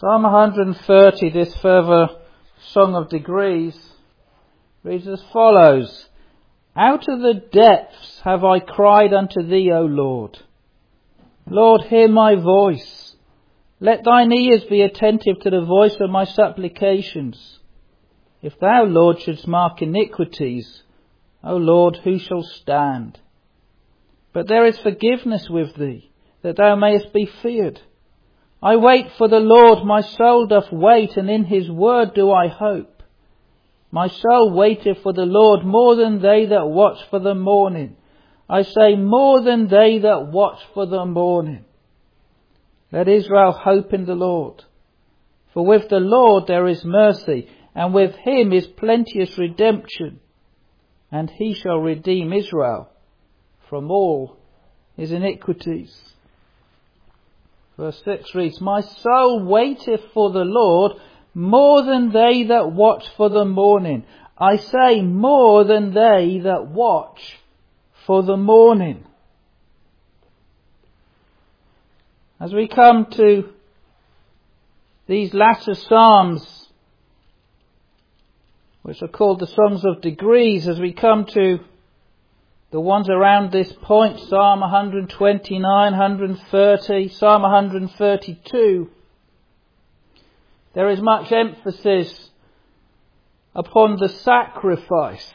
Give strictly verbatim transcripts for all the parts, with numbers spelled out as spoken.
Psalm one hundred thirty, this further song of degrees, reads as follows. Out of the depths have I cried unto thee, O Lord. Lord, hear my voice. Let thine ears be attentive to the voice of my supplications. If thou, Lord, shouldst mark iniquities, O Lord, who shall stand? But there is forgiveness with thee, that thou mayest be feared. I wait for the Lord, my soul doth wait, and in his word do I hope. My soul waiteth for the Lord more than they that watch for the morning. I say more than they that watch for the morning. Let Israel hope in the Lord. For with the Lord there is mercy, and with him is plenteous redemption. And he shall redeem Israel from all his iniquities. Verse six reads, My soul waiteth for the Lord more than they that watch for the morning. I say more than they that watch for the morning. As we come to these latter psalms, which are called the songs of degrees, as we come to the ones around this point, Psalm one twenty-nine, one thirty, Psalm one thirty-two, there is much emphasis upon the sacrifice,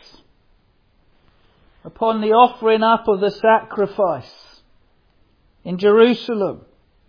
upon the offering up of the sacrifice in Jerusalem.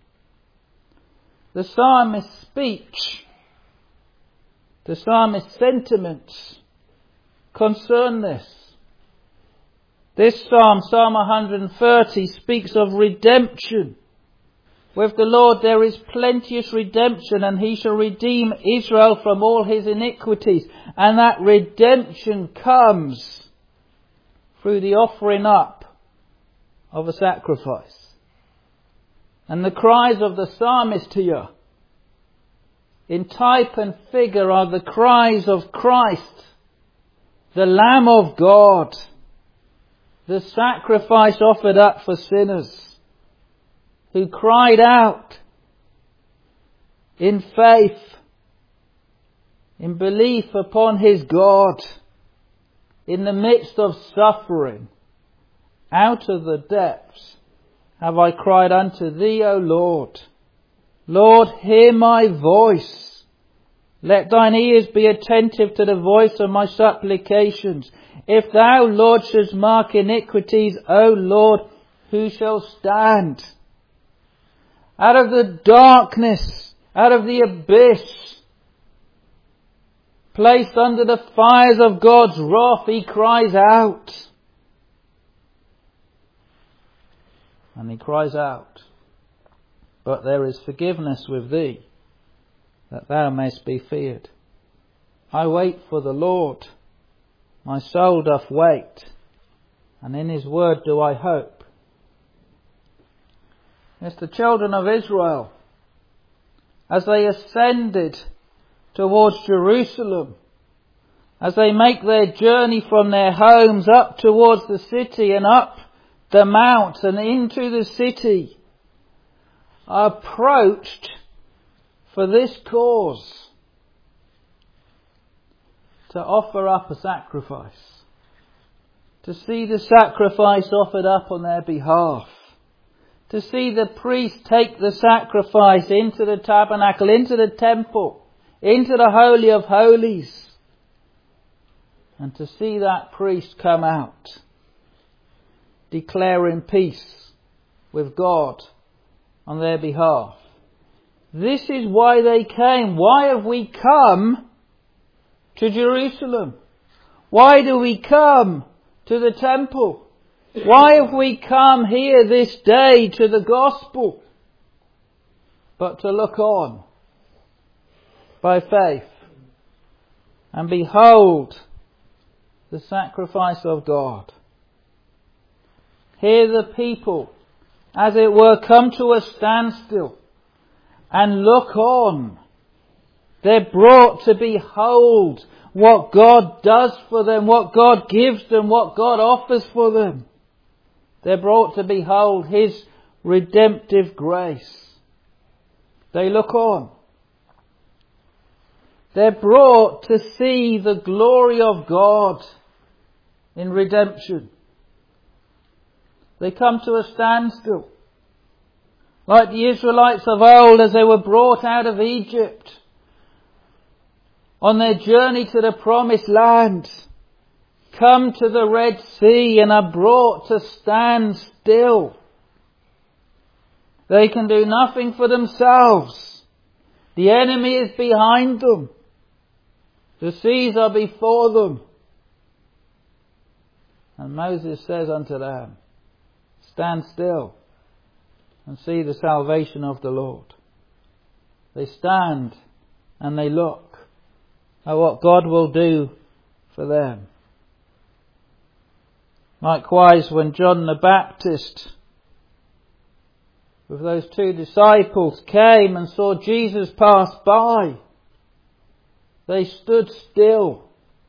The psalmist's speech, the psalmist's sentiments concern this. This psalm, Psalm one thirty, speaks of redemption. With the Lord there is plenteous redemption, and he shall redeem Israel from all his iniquities. And that redemption comes through the offering up of a sacrifice. And the cries of the psalmist here, in type and figure, are the cries of Christ, the Lamb of God, the sacrifice offered up for sinners, who cried out in faith, in belief upon his God, in the midst of suffering. Out of the depths have I cried unto thee, O Lord. Lord, hear my voice. Let thine ears be attentive to the voice of my supplications. If thou, Lord, shouldst mark iniquities, O Lord, who shall stand? Out of the darkness, out of the abyss, placed under the fires of God's wrath, he cries out. And he cries out, but there is forgiveness with thee, that thou mayst be feared. I wait for the Lord, my soul doth wait, and in his word do I hope. Yes, the children of Israel, as they ascended towards Jerusalem, as they make their journey from their homes up towards the city and up the mount and into the city, are approached for this cause, to offer up a sacrifice, to see the sacrifice offered up on their behalf, to see the priest take the sacrifice into the tabernacle, into the temple, into the Holy of Holies, and to see that priest come out, declaring peace with God on their behalf. This is why they came. Why have we come to Jerusalem? Why do we come to the temple? Why have we come here this day to the gospel? But to look on by faith and behold the sacrifice of God. Here the people, as it were, come to a standstill and look on. They're brought to behold what God does for them, what God gives them, what God offers for them. They're brought to behold his redemptive grace. They look on. They're brought to see the glory of God in redemption. They come to a standstill. Like the Israelites of old as they were brought out of Egypt on their journey to the promised land, come to the Red Sea and are brought to stand still. They can do nothing for themselves. The enemy is behind them. The seas are before them. And Moses says unto them, stand still and see the salvation of the Lord. They stand and they look at what God will do for them. Likewise, when John the Baptist with those two disciples came and saw Jesus pass by, they stood still.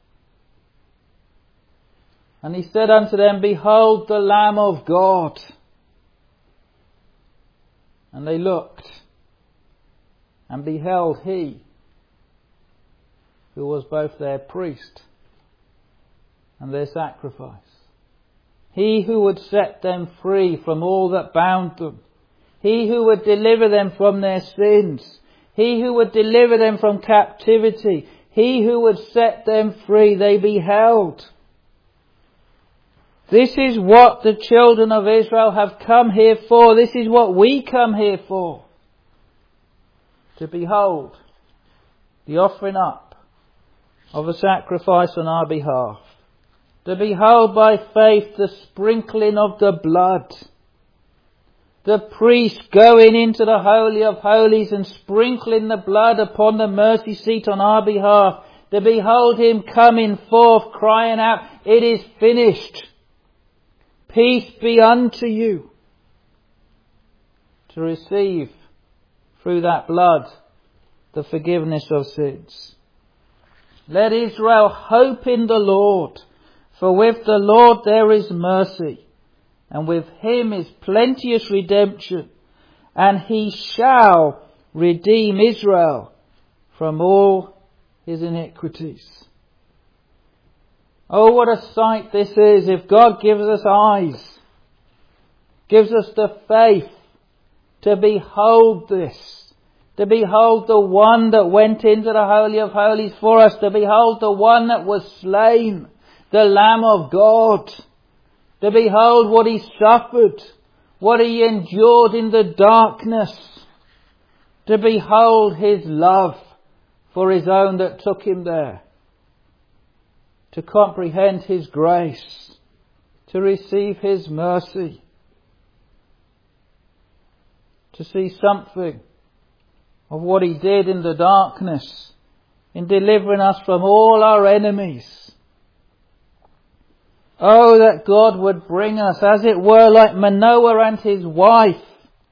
And he said unto them, behold the Lamb of God. And they looked and beheld he who was both their priest and their sacrifice. He who would set them free from all that bound them. He who would deliver them from their sins. He who would deliver them from captivity. He who would set them free. They beheld. This is what the children of Israel have come here for. This is what we come here for. To behold the offering up of a sacrifice on our behalf. To behold by faith the sprinkling of the blood. The priest going into the Holy of Holies and sprinkling the blood upon the mercy seat on our behalf. To behold him coming forth crying out, it is finished. Peace be unto you. To receive through that blood the forgiveness of sins. Let Israel hope in the Lord, for with the Lord there is mercy, and with him is plenteous redemption, and he shall redeem Israel from all his iniquities. Oh, what a sight this is if God gives us eyes, gives us the faith to behold this, to behold the one that went into the Holy of Holies for us, to behold the one that was slain, the Lamb of God, to behold what he suffered, what he endured in the darkness, to behold his love for his own that took him there, to comprehend his grace, to receive his mercy, to see something of what he did in the darkness, in delivering us from all our enemies. Oh, that God would bring us, as it were, like Manoah and his wife,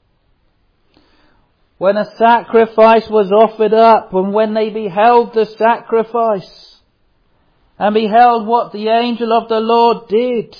when a sacrifice was offered up, and when they beheld the sacrifice, and beheld what the angel of the Lord did.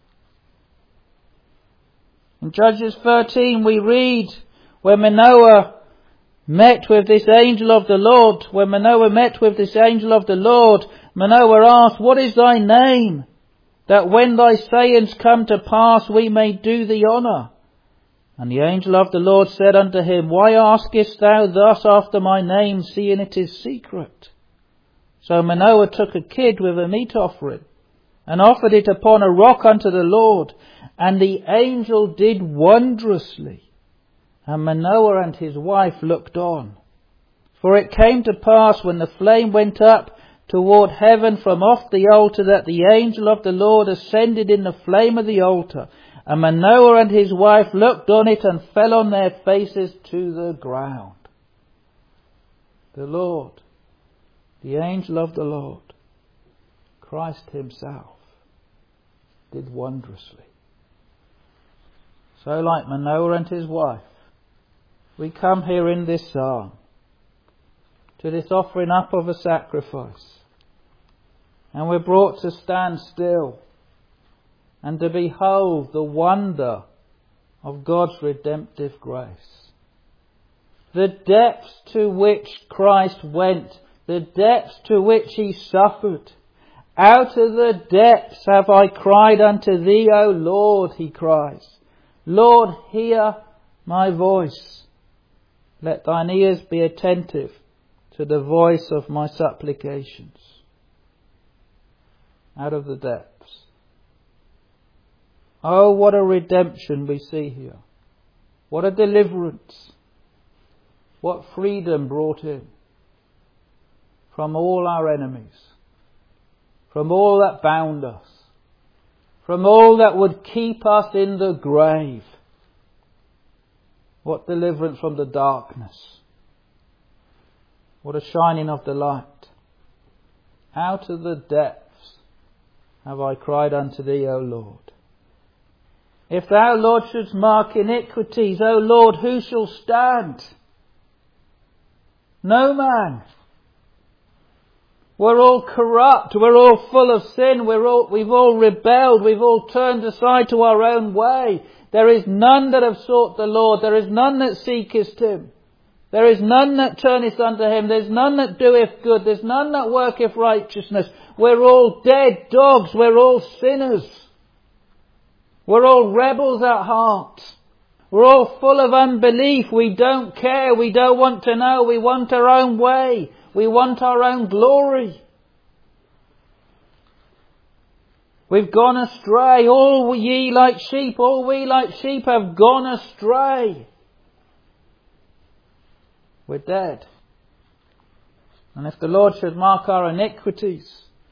In Judges thirteen we read, when Manoah met with this angel of the Lord, when Manoah met with this angel of the Lord, Manoah asked, what is thy name? That when thy sayings come to pass, we may do thee honour. And the angel of the Lord said unto him, why askest thou thus after my name, seeing it is secret? So Manoah took a kid with a meat offering, and offered it upon a rock unto the Lord. And the angel did wondrously. And Manoah and his wife looked on. For it came to pass, when the flame went up toward heaven from off the altar, that the angel of the Lord ascended in the flame of the altar. And Manoah and his wife looked on it, and fell on their faces to the ground. The Lord, the angel of the Lord, Christ himself, did wondrously. So like Manoah and his wife, we come here in this psalm to this offering up of a sacrifice, and we're brought to stand still and to behold the wonder of God's redemptive grace. The depths to which Christ went the depths to which he suffered. Out of the depths have I cried unto thee, O Lord, he cries. Lord, hear my voice. Let thine ears be attentive to the voice of my supplications. Out of the depths. Oh, what a redemption we see here. What a deliverance. What freedom brought in from all our enemies. From all that bound us. From all that would keep us in the grave. What deliverance from the darkness. What a shining of the light. Out of the depths have I cried unto thee, O Lord. If thou, Lord, shouldst mark iniquities, O Lord, who shall stand? No man. We're all corrupt. We're all full of sin. We're all, we've all rebelled. We've all turned aside to our own way. There is none that have sought the Lord. There is none that seeketh him. There is none that turneth unto him. There's none that doeth good. There's none that worketh righteousness. We're all dead dogs. We're all sinners. We're all rebels at heart. We're all full of unbelief. We don't care. We don't want to know. We want our own way. We want our own glory. We've gone astray. All ye like sheep, all we like sheep have gone astray. We're dead. And if the Lord should mark our iniquities,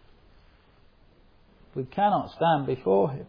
we cannot stand before him.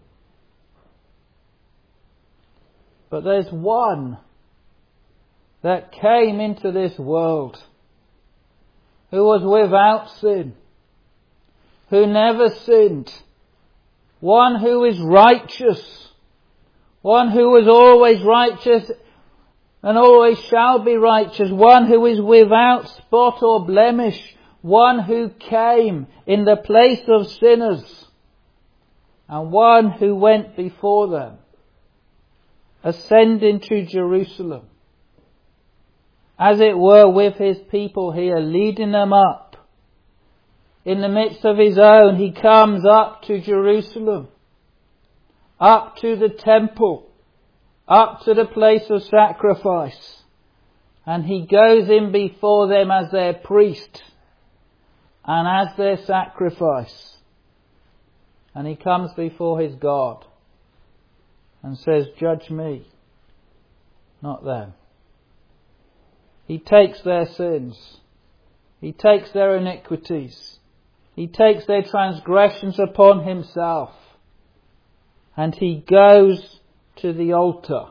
But there's one that came into this world who was without sin, who never sinned, one who is righteous, one who was always righteous and always shall be righteous, one who is without spot or blemish, one who came in the place of sinners, and one who went before them, ascending to Jerusalem, as it were with his people here, leading them up. In the midst of his own, he comes up to Jerusalem, up to the temple, up to the place of sacrifice. And he goes in before them as their priest and as their sacrifice. And he comes before his God and says, judge me, not them. He takes their sins. He takes their iniquities. He takes their transgressions upon himself. And he goes to the altar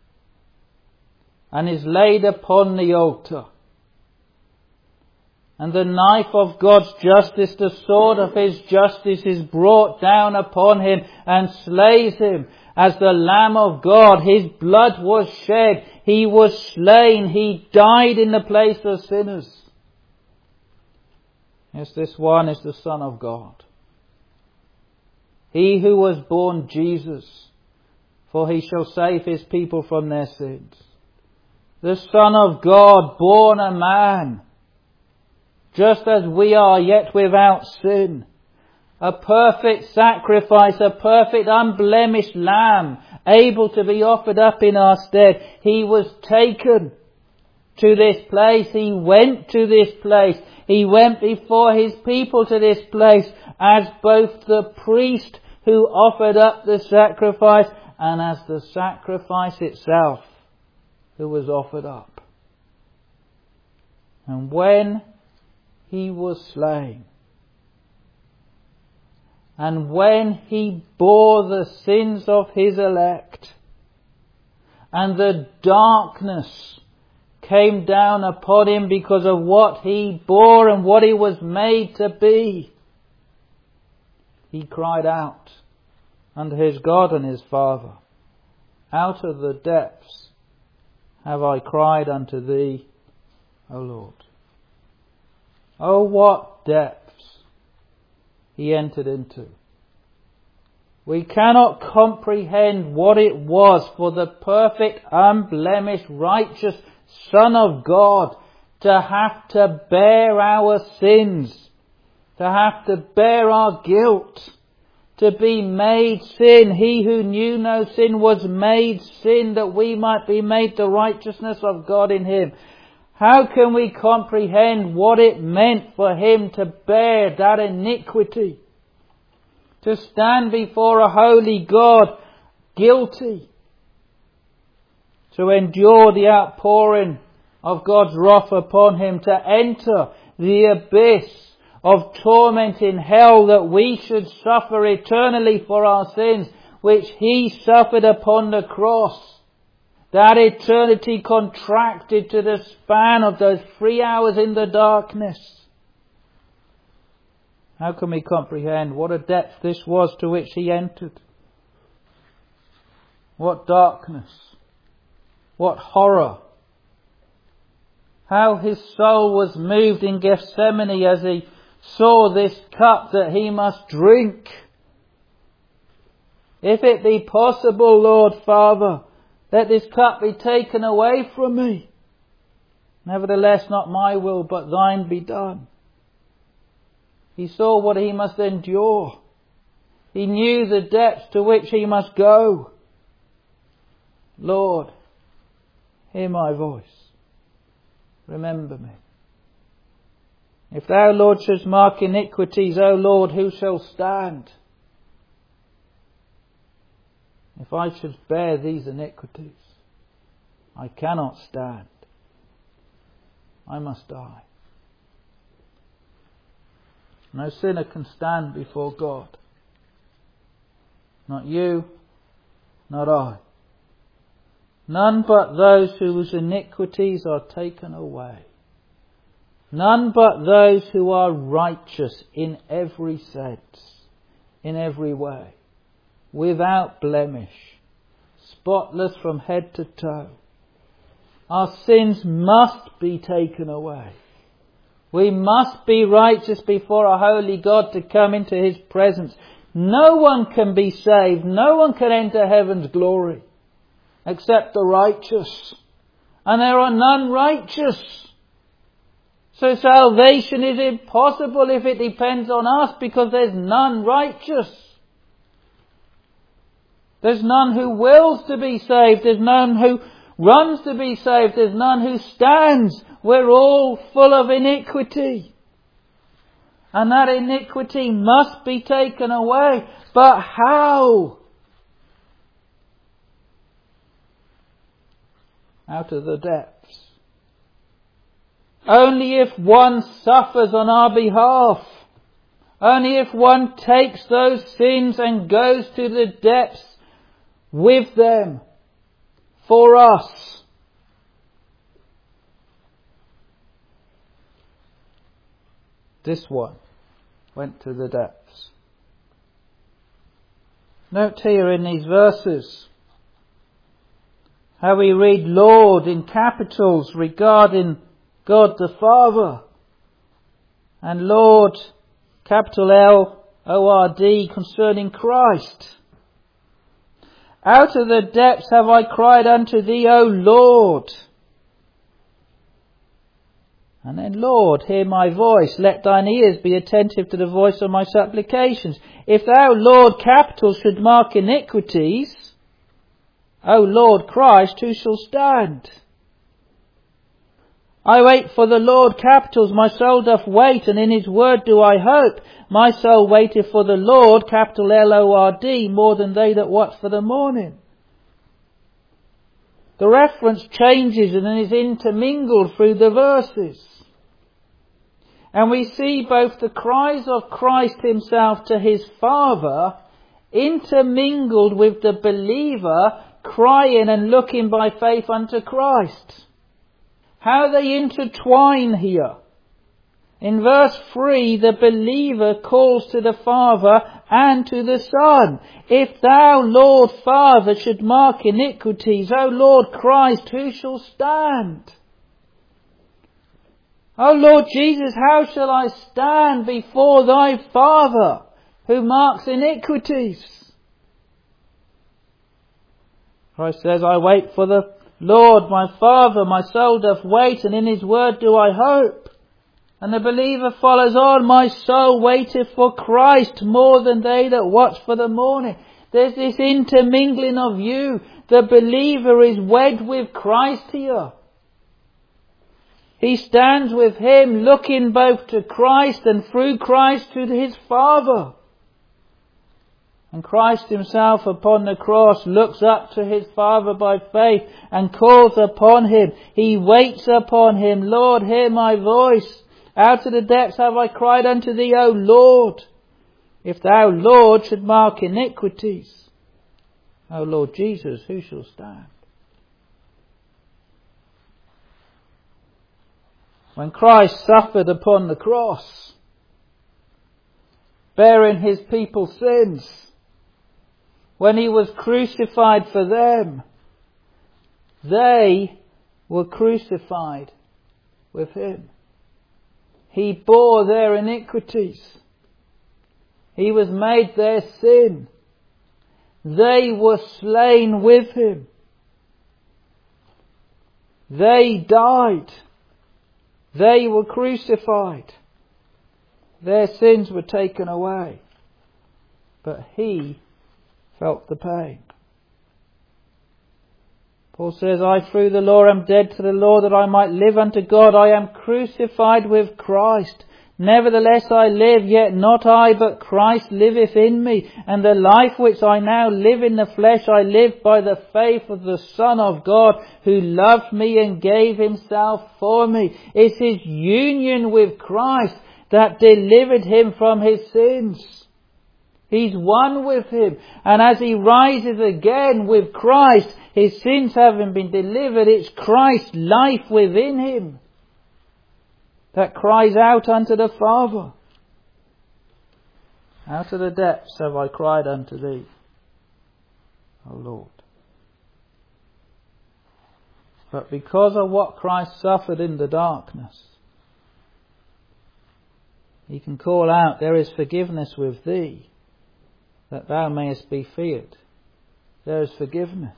and is laid upon the altar. And the knife of God's justice, the sword of his justice, is brought down upon him and slays him. As the Lamb of God, his blood was shed. He was slain. He died in the place of sinners. Yes, this one is the Son of God. He who was born Jesus, for he shall save his people from their sins. The Son of God, born a man, just as we are, yet without sin. A perfect sacrifice, a perfect unblemished lamb, able to be offered up in our stead. He was taken to this place. He went to this place. He went before his people to this place as both the priest who offered up the sacrifice and as the sacrifice itself who was offered up. And when he was slain, and when he bore the sins of his elect, and the darkness came down upon him because of what he bore and what he was made to be, he cried out unto his God and his Father, out of the depths have I cried unto thee, O Lord. Oh, what depths he entered into. We cannot comprehend what it was for the perfect, unblemished, righteous Son of God to have to bear our sins, to have to bear our guilt, to be made sin. He who knew no sin was made sin that we might be made the righteousness of God in Him. How can we comprehend what it meant for Him to bear that iniquity? To stand before a holy God guilty. To endure the outpouring of God's wrath upon Him. To enter the abyss of torment in hell that we should suffer eternally for our sins, which He suffered upon the cross. That eternity contracted to the span of those three hours in the darkness. How can we comprehend what a depth this was to which He entered? What darkness. What horror. How His soul was moved in Gethsemane as He saw this cup that He must drink. If it be possible, Lord Father, let this cup be taken away from me. Nevertheless, not my will, but Thine be done. He saw what He must endure. He knew the depths to which He must go. Lord, hear my voice. Remember me. If Thou, Lord, shouldst mark iniquities, O Lord, who shall stand? If I should bear these iniquities, I cannot stand. I must die. No sinner can stand before God. Not you, not I. None but those whose iniquities are taken away. None but those who are righteous in every sense, in every way, without blemish, spotless from head to toe. Our sins must be taken away. We must be righteous before a holy God to come into His presence. No one can be saved, no one can enter heaven's glory except the righteous. And there are none righteous. So salvation is impossible if it depends on us, because there's none righteous. There's none who wills to be saved. There's none who runs to be saved. There's none who stands. We're all full of iniquity. And that iniquity must be taken away. But how? Out of the depths. Only if one suffers on our behalf. Only if one takes those sins and goes to the depths with them for us. This one went to the depths. Note here in these verses how we read Lord in capitals regarding God the Father, and Lord, capital L O R D, concerning Christ. Out of the depths have I cried unto Thee, O Lord. And then, Lord, hear my voice. Let Thine ears be attentive to the voice of my supplications. If Thou, Lord, capital, should mark iniquities, O Lord Christ, who shall stand? I wait for the Lord, capitals, my soul doth wait, and in His word do I hope. My soul waiteth for the Lord, capital L O R D, more than they that watch for the morning. The reference changes and is intermingled through the verses. And we see both the cries of Christ Himself to His Father intermingled with the believer crying and looking by faith unto Christ. How they intertwine here. In verse three, the believer calls to the Father and to the Son. If Thou, Lord Father, should mark iniquities, O Lord Christ, who shall stand? O Lord Jesus, how shall I stand before Thy Father, who marks iniquities? Christ says, I wait for the Lord, my Father, my soul doth wait, and in his word do I hope. And the believer follows on, my soul waiteth for Christ more than they that watch for the morning. There's this intermingling of you. The believer is wed with Christ here. He stands with him, looking both to Christ and through Christ to his Father. And Christ himself upon the cross looks up to his Father by faith and calls upon him. He waits upon him. Lord, hear my voice. Out of the depths have I cried unto thee, O Lord. If thou, Lord, should mark iniquities, O Lord Jesus, who shall stand? When Christ suffered upon the cross, bearing his people's sins, when he was crucified for them, they were crucified with him. He bore their iniquities. He was made their sin. They were slain with him. They died. They were crucified. Their sins were taken away. But he felt the pain. Paul says, I through the law am dead to the law that I might live unto God. I am crucified with Christ. Nevertheless I live, yet not I, but Christ liveth in me. And the life which I now live in the flesh, I live by the faith of the Son of God, who loved me and gave himself for me. It's his union with Christ that delivered him from his sins. He's one with him. And as he rises again with Christ, his sins having been delivered, it's Christ's life within him that cries out unto the Father. Out of the depths have I cried unto thee, O Lord. But because of what Christ suffered in the darkness, he can call out, there is forgiveness with thee, that thou mayest be feared. There is forgiveness.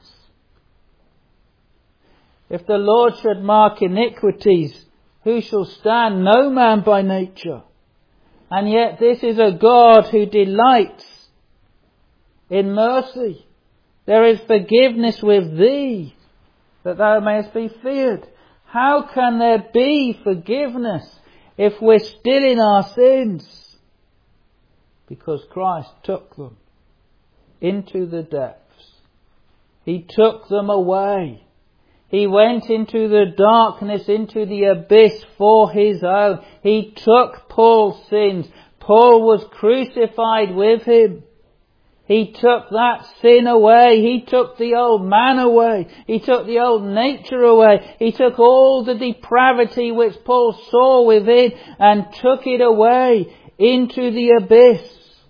If the Lord should mark iniquities, who shall stand? No man by nature. And yet this is a God who delights in mercy. There is forgiveness with thee, that thou mayest be feared. How can there be forgiveness if we're still in our sins? Because Christ took them into the depths. He took them away. He went into the darkness, into the abyss for his own. He took Paul's sins. Paul was crucified with him. He took that sin away. He took the old man away. He took the old nature away. He took all the depravity which Paul saw within and took it away into the abyss.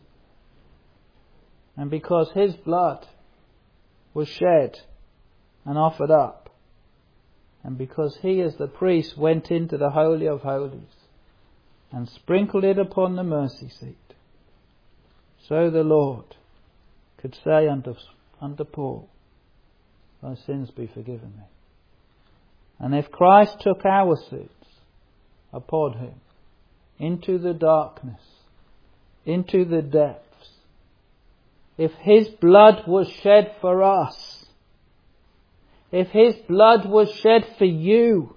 And because his blood was shed and offered up, and because he as the priest went into the Holy of Holies and sprinkled it upon the mercy seat, so the Lord could say unto, unto Paul, thy sins be forgiven thee. And if Christ took our sins upon him into the darkness, into the depths, if his blood was shed for us, if his blood was shed for you,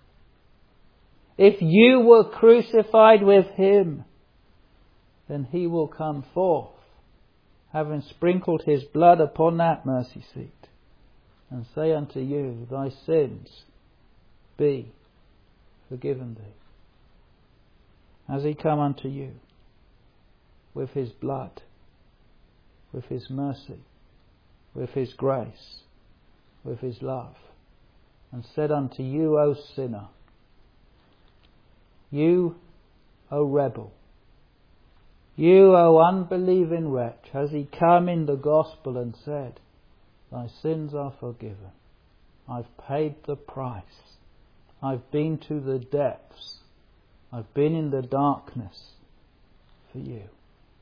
if you were crucified with him, then he will come forth, having sprinkled his blood upon that mercy seat, and say unto you, thy sins be forgiven thee. Has he come unto you with his blood, with his mercy, with his grace, with his love, and said unto you, O sinner, you, O rebel, you, O unbelieving wretch, has he come in the gospel and said, thy sins are forgiven. I've paid the price. I've been to the depths. I've been in the darkness for you.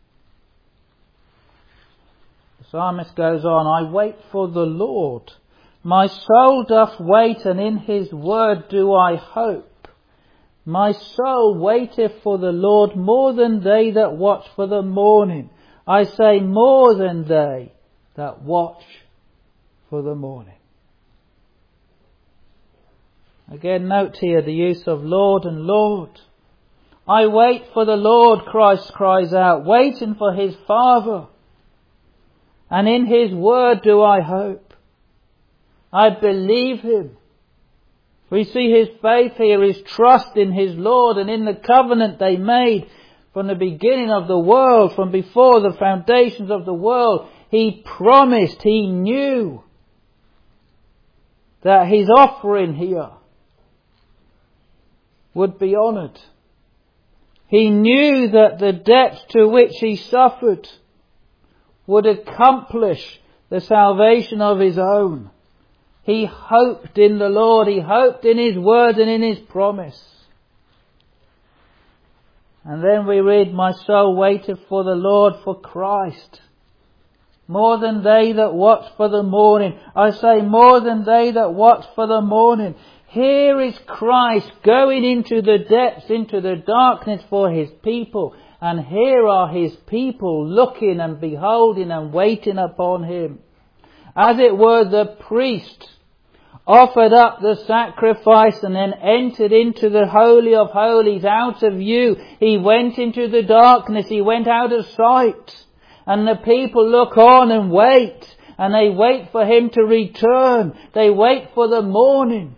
The psalmist goes on, I wait for the Lord. My soul doth wait, and in his word do I hope. My soul waiteth for the Lord more than they that watch for the morning. I say more than they that watch for the morning. Again, note here the use of Lord and Lord. I wait for the Lord, Christ cries out, waiting for his Father. And in his word do I hope. I believe him. We see his faith here, his trust in his Lord and in the covenant they made from the beginning of the world, from before the foundations of the world. He promised, he knew that his offering here would be honoured. He knew that the depth to which he suffered would accomplish the salvation of his own. He hoped in the Lord. He hoped in his word and in his promise. And then we read, my soul waiteth for the Lord, for Christ. More than they that watch for the morning. I say more than they that watch for the morning. Here is Christ going into the depths, into the darkness for his people. And here are his people looking and beholding and waiting upon him. As it were, the priest offered up the sacrifice and then entered into the Holy of Holies out of view. He went into the darkness. He went out of sight. And the people look on and wait. And they wait for him to return. They wait for the morning.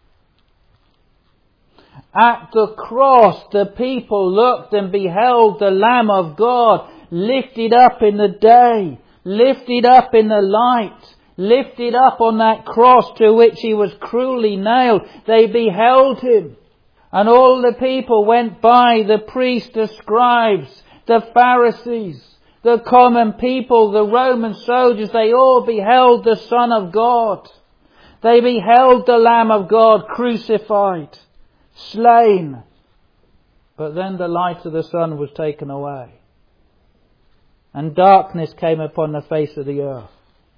At the cross, the people looked and beheld the Lamb of God lifted up in the day, lifted up in the light, lifted up on that cross to which he was cruelly nailed. They beheld him. And all the people went by, the priests, the scribes, the Pharisees, the common people, the Roman soldiers. They all beheld the Son of God. They beheld the Lamb of God crucified, slain. But then the light of the sun was taken away, and darkness came upon the face of the earth.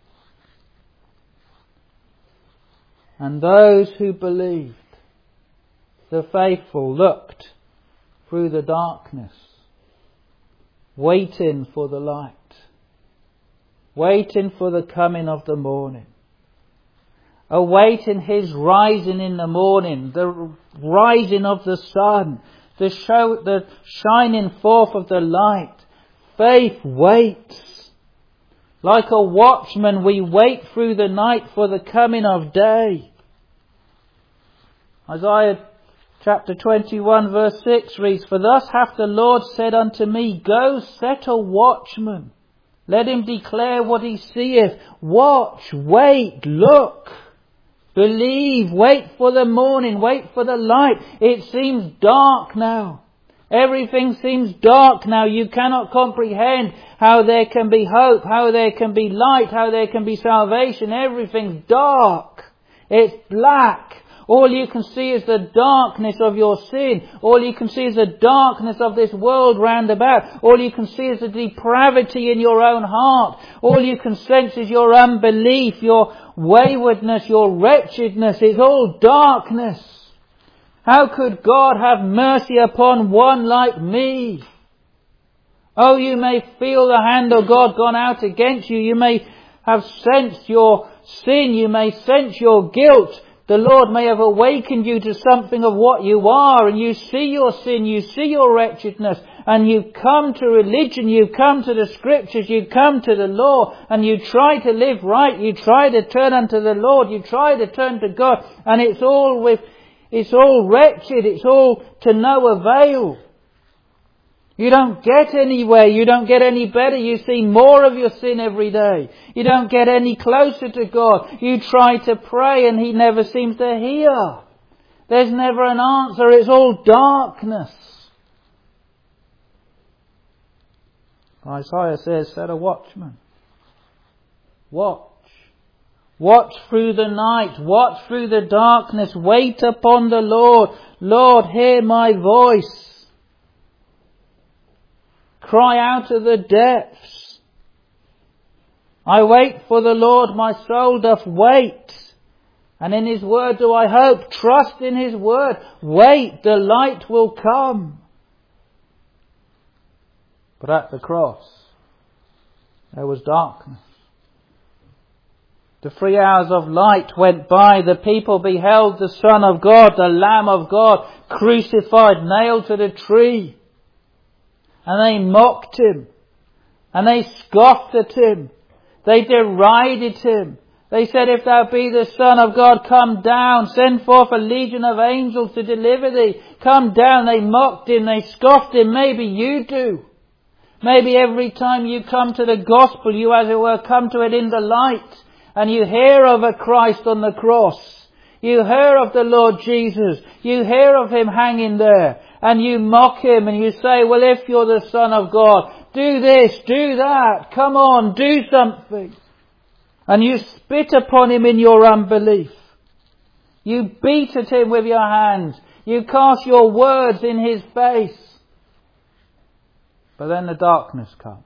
And those who believed, the faithful, looked through the darkness, waiting for the light, waiting for the coming of the morning, awaiting his rising in the morning, the rising of the sun, the show, the shining forth of the light. Faith waits. Like a watchman, we wait through the night for the coming of day. Isaiah chapter twenty-one verse six reads, for thus hath the Lord said unto me, go set a watchman. Let him declare what he seeth. Watch, wait, look. Believe, wait for the morning, wait for the light. It seems dark now. Everything seems dark now. You cannot comprehend how there can be hope, how there can be light, how there can be salvation. Everything's dark. It's black. All you can see is the darkness of your sin. All you can see is the darkness of this world round about. All you can see is the depravity in your own heart. All you can sense is your unbelief, your waywardness, your wretchedness. It's all darkness. How could God have mercy upon one like me? Oh, you may feel the hand of God gone out against you. You may have sensed your sin. You may sense your guilt. The Lord may have awakened you to something of what you are, and you see your sin, you see your wretchedness, and you come to religion, you come to the scriptures, you come to the law, and you try to live right, you try to turn unto the Lord, you try to turn to God, and it's all with, it's all wretched, it's all to no avail. You don't get anywhere. You don't get any better. You see more of your sin every day. You don't get any closer to God. You try to pray and he never seems to hear. There's never an answer. It's all darkness. Isaiah says, set a watchman. Watch. Watch through the night. Watch through the darkness. Wait upon the Lord. Lord, hear my voice. Cry out of the depths. I wait for the Lord, my soul doth wait. And in His Word do I hope. Trust in His Word. Wait, the light will come. But at the cross, there was darkness. The three hours of light went by. The people beheld the Son of God, the Lamb of God, crucified, nailed to the tree. And they mocked Him. And they scoffed at Him. They derided Him. They said, if thou be the Son of God, come down. Send forth a legion of angels to deliver thee. Come down. They mocked Him. They scoffed Him. Maybe you do. Maybe every time you come to the gospel, you as it were come to it in the light. And you hear of a Christ on the cross. You hear of the Lord Jesus. You hear of Him hanging there. And you mock Him and you say, well, if you're the Son of God, do this, do that. Come on, do something. And you spit upon Him in your unbelief. You beat at Him with your hands. You cast your words in His face. But then the darkness comes.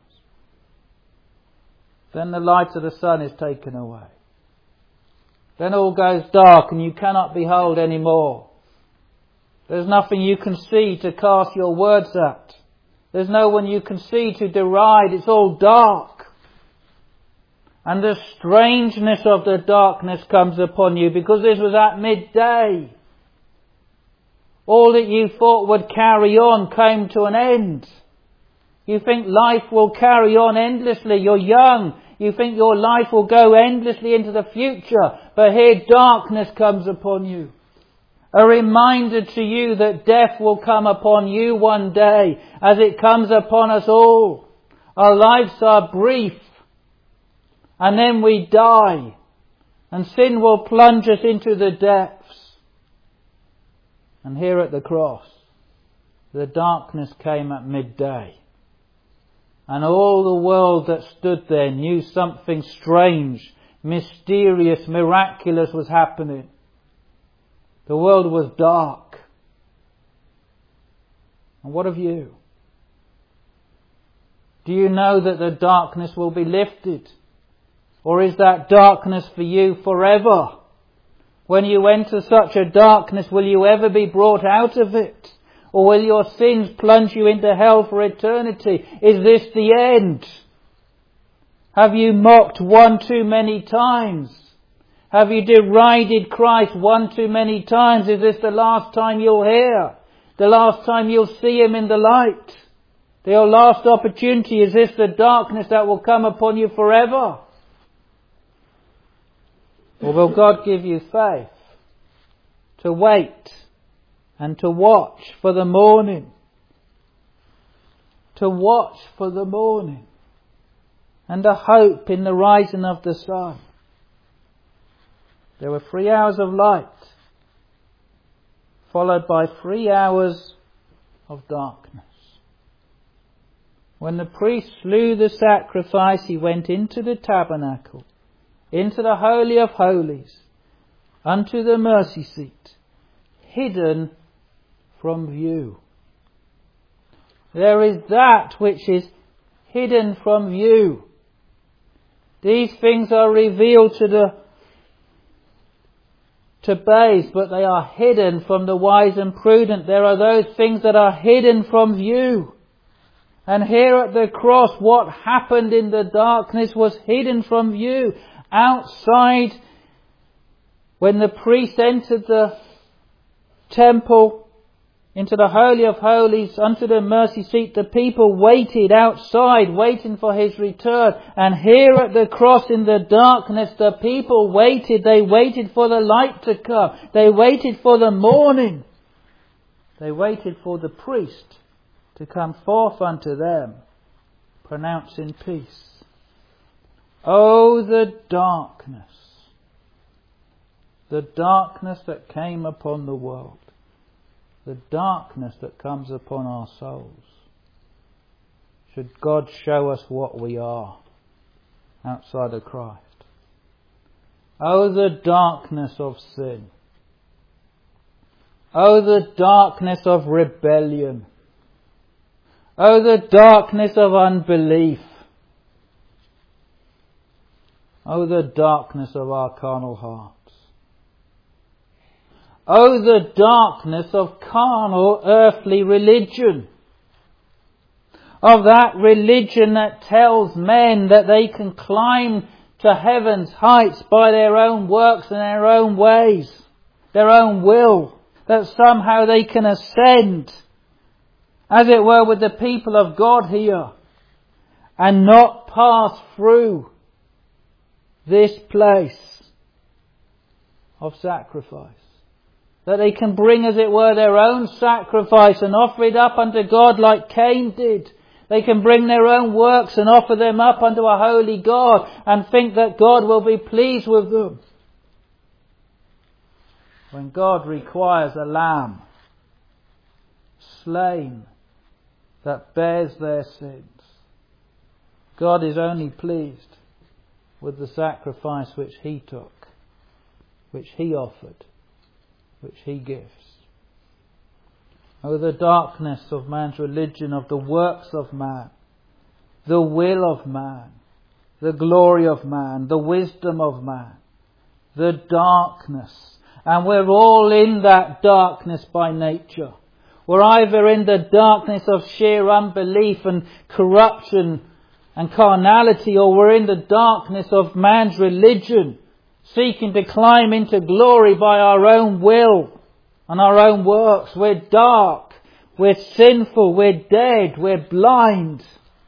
Then the light of the sun is taken away. Then all goes dark and you cannot behold any more. There's nothing you can see to cast your words at. There's no one you can see to deride. It's all dark. And the strangeness of the darkness comes upon you because this was at midday. All that you thought would carry on came to an end. You think life will carry on endlessly. You're young. You think your life will go endlessly into the future. But here darkness comes upon you. A reminder to you that death will come upon you one day as it comes upon us all. Our lives are brief. And then we die. And sin will plunge us into the depths. And here at the cross, the darkness came at midday. And all the world that stood there knew something strange, mysterious, miraculous was happening. The world was dark. And what of you? Do you know that the darkness will be lifted? Or is that darkness for you forever? When you enter such a darkness, will you ever be brought out of it? Or will your sins plunge you into hell for eternity? Is this the end? Have you mocked one too many times? Have you derided Christ one too many times? Is this the last time you'll hear? The last time you'll see Him in the light? The last opportunity? Is this the darkness that will come upon you forever? Or will God give you faith to wait and to watch for the morning? To watch for the morning. And a hope in the rising of the sun. There were three hours of light, followed by three hours of darkness. When the priest slew the sacrifice, he went into the tabernacle, into the Holy of Holies, unto the mercy seat, hidden from view. There is that which is hidden from view. These things are revealed to the to babes, but they are hidden from the wise and prudent. There are those things that are hidden from view. And here at the cross, what happened in the darkness was hidden from view. Outside, when the priest entered the temple, into the Holy of Holies, unto the mercy seat, the people waited outside, waiting for His return. And here at the cross in the darkness, the people waited. They waited for the light to come. They waited for the morning. They waited for the priest to come forth unto them, pronouncing peace. Oh, the darkness. The darkness that came upon the world. The darkness that comes upon our souls. Should God show us what we are outside of Christ. Oh, the darkness of sin. Oh, the darkness of rebellion. Oh, the darkness of unbelief. Oh, the darkness of our carnal hearts. Oh, the darkness of carnal, earthly religion. Of that religion that tells men that they can climb to heaven's heights by their own works and their own ways, their own will, that somehow they can ascend, as it were, with the people of God here, and not pass through this place of sacrifice. That they can bring, as it were, their own sacrifice and offer it up unto God like Cain did. They can bring their own works and offer them up unto a holy God and think that God will be pleased with them. When God requires a lamb slain that bears their sins, God is only pleased with the sacrifice which He took, which He offered, which He gives. Oh, the darkness of man's religion, of the works of man, the will of man, the glory of man, the wisdom of man, the darkness. And we're all in that darkness by nature. We're either in the darkness of sheer unbelief and corruption and carnality, or we're in the darkness of man's religion, seeking to climb into glory by our own will and our own works. We're dark, we're sinful, we're dead, we're blind.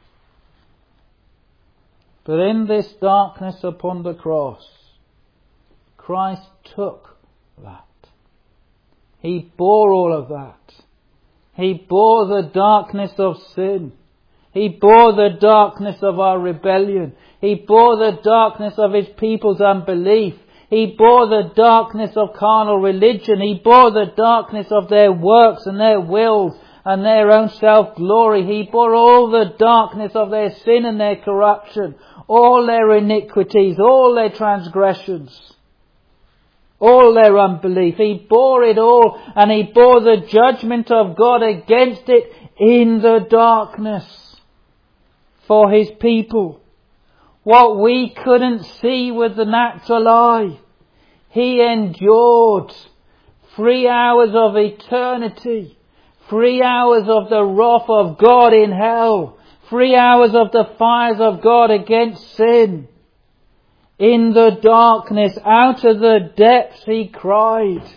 But in this darkness upon the cross, Christ took that. He bore all of that. He bore the darkness of sin. He bore the darkness of our rebellion. He bore the darkness of His people's unbelief. He bore the darkness of carnal religion. He bore the darkness of their works and their wills and their own self-glory. He bore all the darkness of their sin and their corruption, all their iniquities, all their transgressions, all their unbelief. He bore it all, and He bore the judgment of God against it in the darkness for His people. What we couldn't see with the natural eye, He endured. Three hours of eternity. Three hours of the wrath of God in hell. Three hours of the fires of God against sin. In the darkness, out of the depths He cried.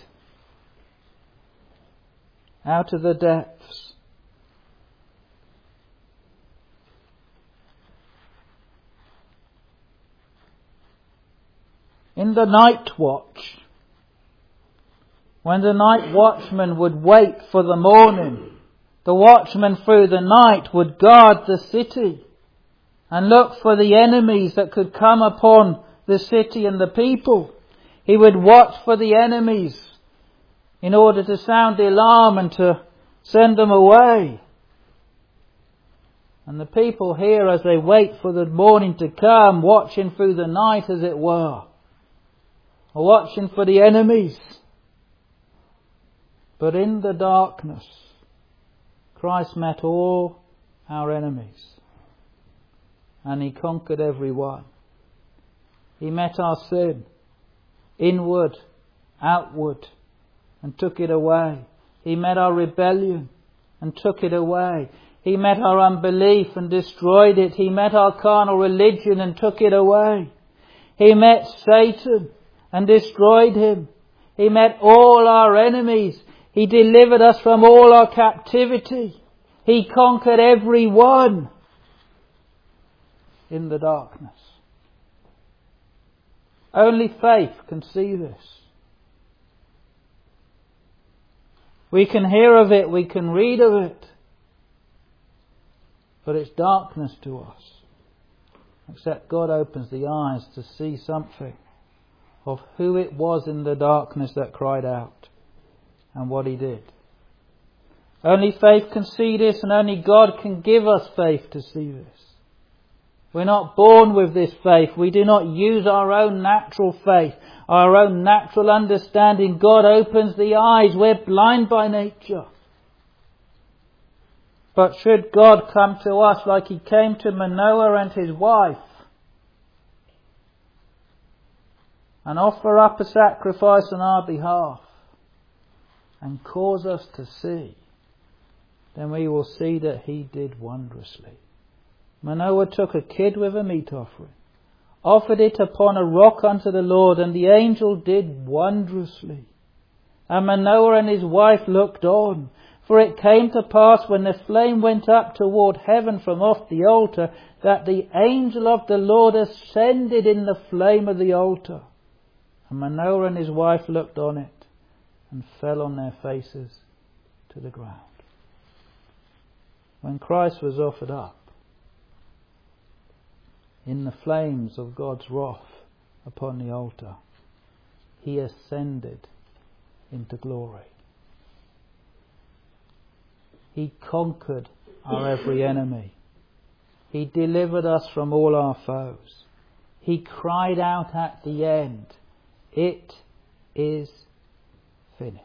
Out of the depths. In the night watch, when the night watchman would wait for the morning, the watchman through the night would guard the city and look for the enemies that could come upon the city and the people. He would watch for the enemies in order to sound the alarm and to send them away. And the people here, as they wait for the morning to come, watching through the night as it were, are watching for the enemies. But in the darkness, Christ met all our enemies. And He conquered every one. He met our sin, inward, outward, and took it away. He met our rebellion and took it away. He met our unbelief and destroyed it. He met our carnal religion and took it away. He met Satan and destroyed him. He met all our enemies. He delivered us from all our captivity. He conquered every one in the darkness. Only faith can see this. We can hear of it, we can read of it, but it's darkness to us. Except God opens the eyes to see something of who it was in the darkness that cried out and what He did. Only faith can see this, and only God can give us faith to see this. We're not born with this faith. We do not use our own natural faith, our own natural understanding. God opens the eyes. We're blind by nature. But should God come to us like He came to Manoah and his wife and offer up a sacrifice on our behalf, and cause us to see, then we will see that he did wondrously. Manoah took a kid with a meat offering, offered it upon a rock unto the Lord, and the angel did wondrously. And Manoah and his wife looked on, for it came to pass when the flame went up toward heaven from off the altar, that the angel of the Lord ascended in the flame of the altar. And Manoah and his wife looked on it, and fell on their faces to the ground. When Christ was offered up in the flames of God's wrath upon the altar, he ascended into glory. He conquered our every enemy. He delivered us from all our foes. He cried out at the end, "It is finished."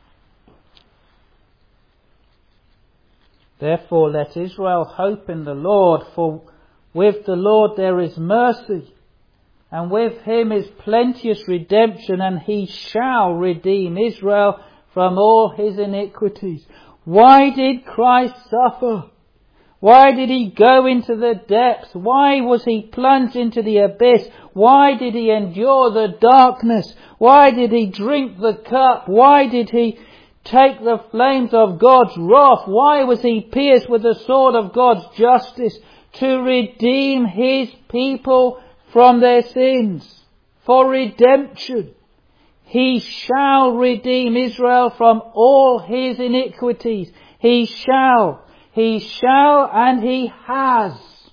Therefore let Israel hope in the Lord, for with the Lord there is mercy, and with him is plenteous redemption, and he shall redeem Israel from all his iniquities. Why did Christ suffer? Why did he go into the depths? Why was he plunged into the abyss? Why did he endure the darkness? Why did he drink the cup? Why did he take the flames of God's wrath? Why was he pierced with the sword of God's justice? To redeem his people from their sins. For redemption. He shall redeem Israel from all his iniquities. He shall. He shall and he has.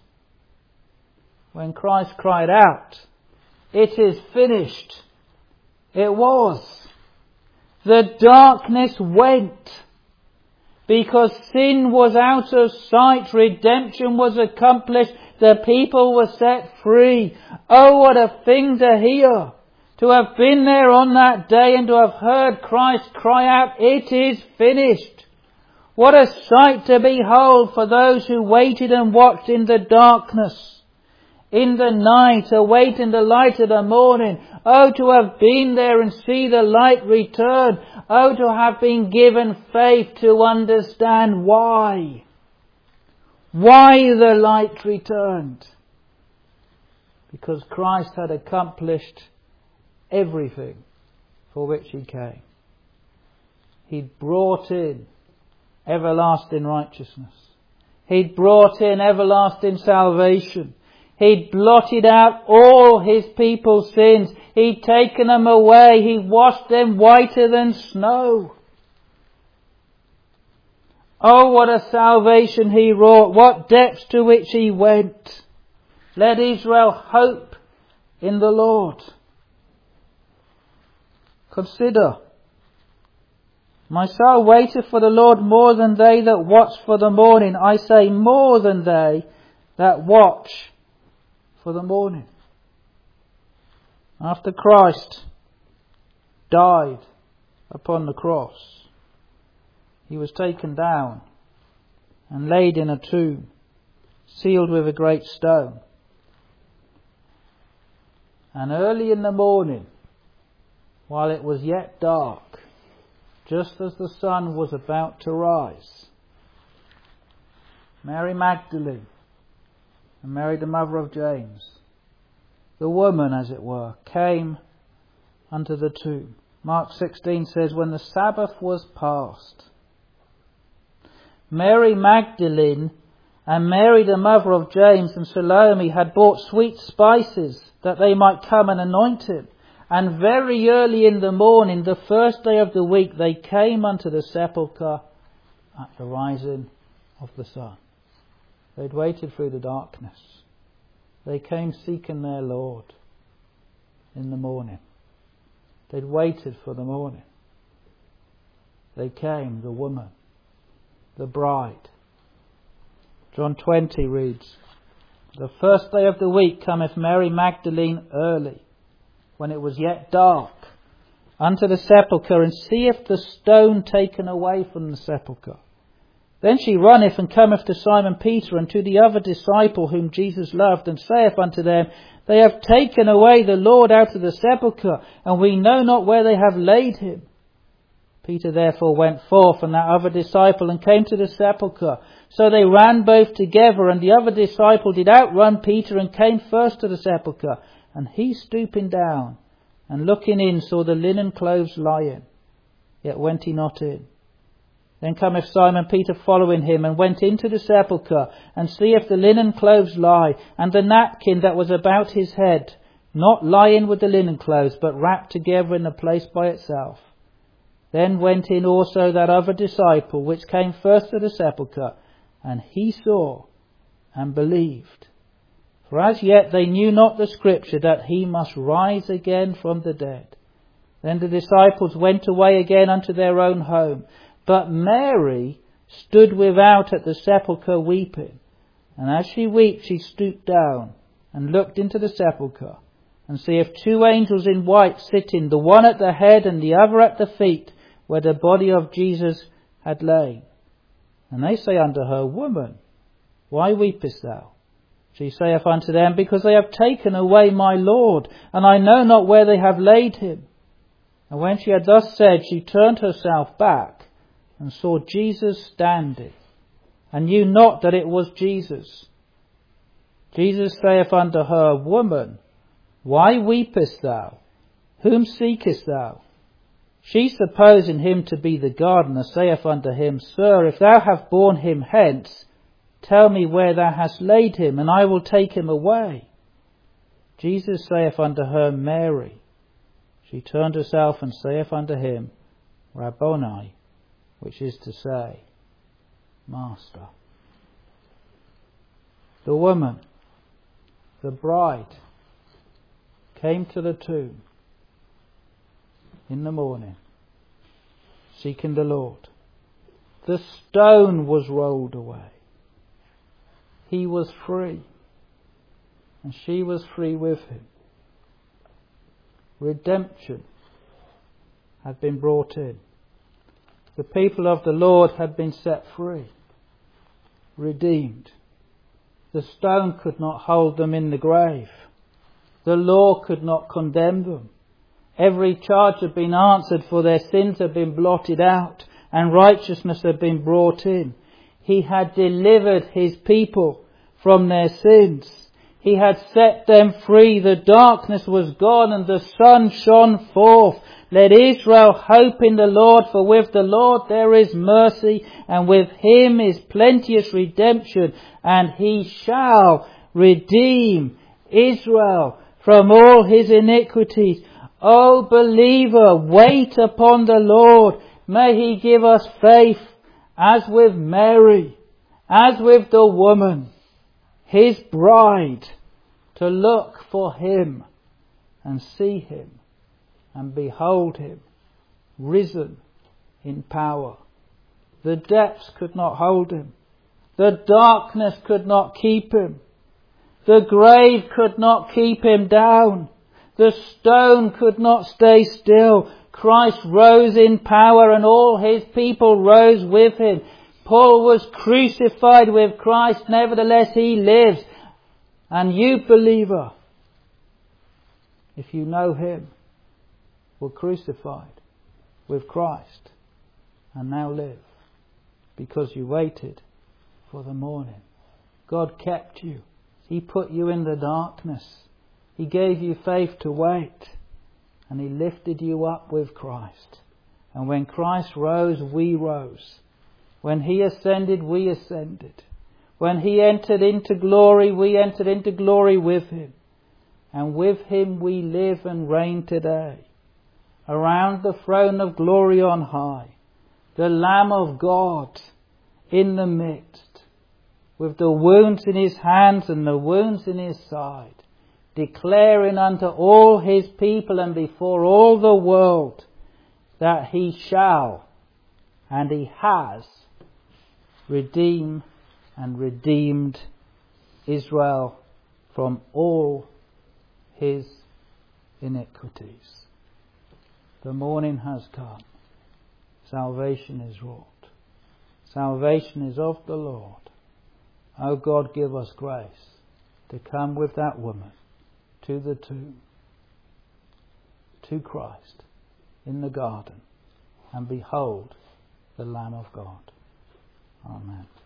When Christ cried out, "It is finished," it was. The darkness went. Because sin was out of sight, redemption was accomplished, the people were set free. Oh, what a thing to hear! To have been there on that day and to have heard Christ cry out, "It is finished." What a sight to behold for those who waited and watched in the darkness, in the night, awaiting the light of the morning. Oh, to have been there and see the light return. Oh, to have been given faith to understand why. Why the light returned. Because Christ had accomplished everything for which he came. He'd brought in everlasting righteousness. He'd brought in everlasting salvation. He'd blotted out all his people's sins. He'd taken them away. He washed them whiter than snow. Oh, what a salvation he wrought. What depths to which he went. Let Israel hope in the Lord. Consider. My soul waiteth for the Lord more than they that watch for the morning. I say more than they that watch for the morning. After Christ died upon the cross, he was taken down and laid in a tomb, sealed with a great stone. And early in the morning, while it was yet dark, just as the sun was about to rise, Mary Magdalene and Mary the mother of James, the woman as it were, came unto the tomb. Mark sixteen says, when the Sabbath was past, Mary Magdalene and Mary the mother of James and Salome had bought sweet spices that they might come and anoint him. And very early in the morning, the first day of the week, they came unto the sepulchre at the rising of the sun. They'd waited through the darkness. They came seeking their Lord in the morning. They'd waited for the morning. They came, the woman, the bride. John twenty reads, the first day of the week cometh Mary Magdalene early, when it was yet dark, unto the sepulchre, and seeth the stone taken away from the sepulchre. Then she runneth and cometh to Simon Peter and to the other disciple whom Jesus loved, and saith unto them, they have taken away the Lord out of the sepulchre, and we know not where they have laid him. Peter therefore went forth and that other disciple and came to the sepulchre. So they ran both together, and the other disciple did outrun Peter and came first to the sepulchre. And he, stooping down and looking in, saw the linen clothes lying, yet went he not in. Then cometh Simon Peter following him, and went into the sepulchre, and seeth the linen clothes lie, and the napkin that was about his head, not lying with the linen clothes, but wrapped together in a place by itself. Then went in also that other disciple, which came first to the sepulchre, and he saw and believed. For as yet they knew not the scripture, that he must rise again from the dead. Then the disciples went away again unto their own home. But Mary stood without at the sepulchre weeping. And as she wept, she stooped down and looked into the sepulchre, and seeth two angels in white sitting, the one at the head and the other at the feet, where the body of Jesus had lain. And they say unto her, Woman, why weepest thou? She saith unto them, Because they have taken away my Lord, and I know not where they have laid him. And when she had thus said, she turned herself back, and saw Jesus standing, and knew not that it was Jesus. Jesus saith unto her, Woman, why weepest thou? Whom seekest thou? She, supposing him to be the gardener, saith unto him, Sir, if thou have borne him hence, tell me where thou hast laid him, and I will take him away. Jesus saith unto her, Mary. She turned herself and saith unto him, Rabboni, which is to say, Master. The woman, the bride, came to the tomb in the morning, seeking the Lord. The stone was rolled away. He was free, and she was free with him. Redemption had been brought in. The people of the Lord had been set free, redeemed. The stone could not hold them in the grave. The law could not condemn them. Every charge had been answered, for their sins had been blotted out, and righteousness had been brought in. He had delivered his people from their sins. He had set them free. The darkness was gone and the sun shone forth. Let Israel hope in the Lord, for with the Lord there is mercy, and with him is plenteous redemption, and he shall redeem Israel from all his iniquities. O believer, wait upon the Lord. May he give us faith as with Mary, as with the woman, his bride, to look for him and see him and behold him risen in power. The depths could not hold him. The darkness could not keep him. The grave could not keep him down. The stone could not stay still. Christ rose in power, and all his people rose with him. Paul was crucified with Christ, nevertheless he lives. And you, believer, if you know him, were crucified with Christ and now live, because you waited for the morning. God kept you. He put you in the darkness. He gave you faith to wait, and he lifted you up with Christ. And when Christ rose, we rose. When he ascended, we ascended. When he entered into glory, we entered into glory with him. And with him we live and reign today. Around the throne of glory on high, the Lamb of God in the midst, with the wounds in his hands and the wounds in his side, declaring unto all his people and before all the world that he shall and he has redeemed and redeemed Israel from all his iniquities. The morning has come. Salvation is wrought. Salvation is of the Lord. O God, give us grace to come with that woman to the tomb, to Christ in the garden, and behold the Lamb of God. Amen.